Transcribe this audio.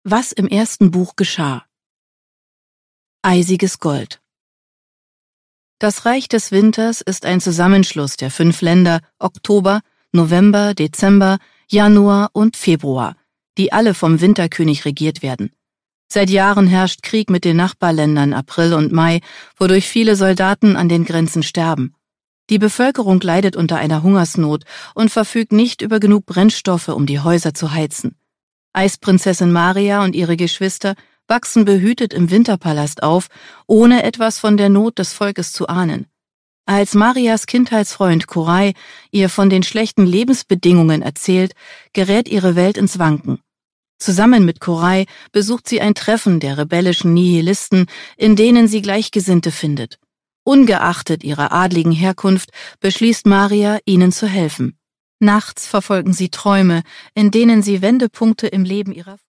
Was im ersten Buch geschah. Eisiges Gold. Das Reich des Winters ist ein Zusammenschluss der 5 Länder Oktober, November, Dezember, Januar und Februar, die alle vom Winterkönig regiert werden. Seit Jahren herrscht Krieg mit den Nachbarländern April und Mai, wodurch viele Soldaten an den Grenzen sterben. Die Bevölkerung leidet unter einer Hungersnot und verfügt nicht über genug Brennstoffe, um die Häuser zu heizen. Eisprinzessin Maria und ihre Geschwister wachsen behütet im Winterpalast auf, ohne etwas von der Not des Volkes zu ahnen. Als Marias Kindheitsfreund Koray ihr von den schlechten Lebensbedingungen erzählt, gerät ihre Welt ins Wanken. Zusammen mit Koray besucht sie ein Treffen der rebellischen Nihilisten, in denen sie Gleichgesinnte findet. Ungeachtet ihrer adligen Herkunft beschließt Maria, ihnen zu helfen. Nachts verfolgen sie Träume, in denen sie Wendepunkte im Leben ihrer